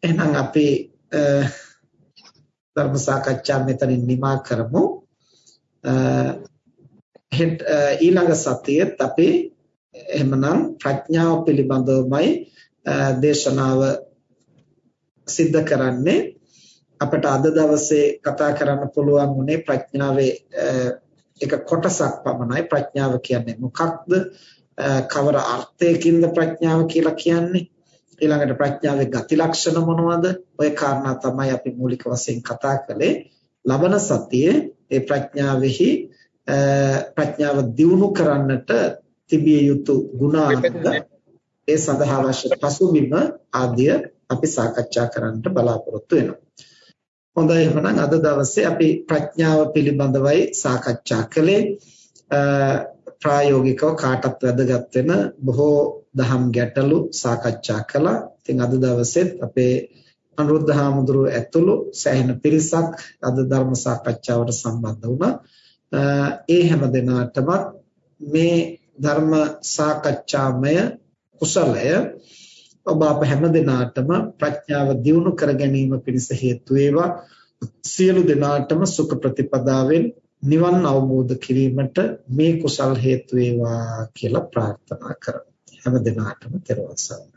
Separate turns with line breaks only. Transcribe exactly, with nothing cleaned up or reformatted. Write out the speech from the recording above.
එහෙනම් අපි ධර්ම සාකච්ඡා මෙතනින් නිමා කරමු. ඊළඟ සතියේත් අපි එහෙමනම් ප්‍රඥාව පිළිබඳවමයි දේශනාව සිද්ධ කරන්නේ. අපට අද දවසේ කතා කරන්න පුළුවන් වුණේ ප්‍රඥාවේ එක කොටසක් පමණයි. ප්‍රඥාව කියන්නේ මොකක්ද? කවර අර්ථයකින්ද ප්‍රඥාව කියලා කියන්නේ? ඊළඟට ප්‍රඥාවේ ගති ලක්ෂණ මොනවද? ඔය කාරණා තමයි අපි මූලික වශයෙන් කතා කළේ. ලබන සතියේ මේ ප්‍රඥාවෙහි ප්‍රඥාව දියුණු කරන්නට තිබිය යුතු ගුණාංග, ඒ සඳහා අවශ්‍ය පසුබිම ආදිය අපි සාකච්ඡා කරන්නට බලාපොරොත්තු වෙනවා. හොඳයි, එහෙනම් අද දවසේ අපි ප්‍රඥාව පිළිබඳවයි සාකච්ඡා කළේ. ප්‍රායෝගිකව කාටත් වැදගත් වෙන බොහෝ දහම් ගැටලු සාකච්ඡා කළා. ඉතින් අද දවසෙත් අපේ අනුරුද්ධ හාමුදුරුවෝ ඇතුළු සෑහෙන පිරිසක් අද ධර්ම සාකච්ඡාවට සම්බන්ධ වුණා. ඒ හැම දිනාටම මේ ධර්ම සාකච්ඡාමය කුසලය ඔබ අප හැම දිනාටම ප්‍රඥාව දියුණු කර ගැනීම පිණිස හේතු වේවා. සියලු දිනාටම සුඛ ප්‍රතිපදාවෙන් නිවන් අවබෝධ කිරීමට මේ කුසල් හේතු වේවා කියලා ප්‍රාර්ථනා කරමු. හැම දිනාටම තෙරුවන් සරණයි.